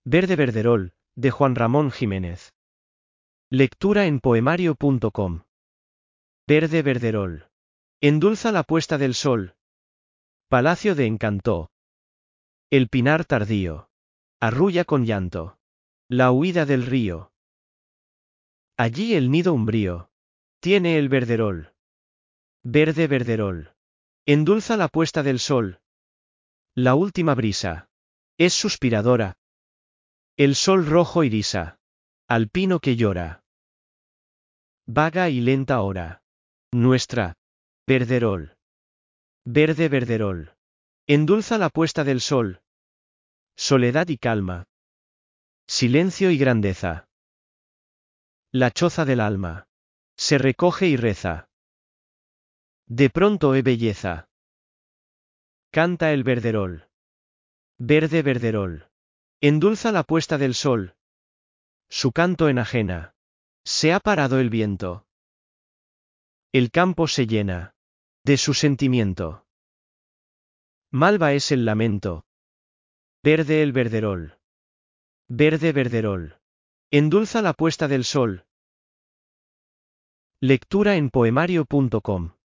Verde Verderol, de Juan Ramón Jiménez. Lectura en poemario.com. Verde Verderol. Endulza la puesta del sol. Palacio de Encantó. El pinar tardío. Arrulla con llanto. La huida del río. Allí el nido umbrío. Tiene el verderol. Verde Verderol. Endulza la puesta del sol. La última brisa. Es suspiradora. El sol rojo irisa. Al pino que llora. Vaga y lenta hora. Nuestra. Verderol. Verde Verderol. Endulza la puesta del sol. Soledad y calma. Silencio y grandeza. La choza del alma. Se recoge y reza. De pronto belleza. Canta el verderol. Verde Verderol. Endulza la puesta del sol. Su canto enajena. Se ha parado el viento. El campo se llena. De su sentimiento. Malva es el lamento. Verde el verderol. Verde Verderol. Endulza la puesta del sol. Lectura en poemario.com.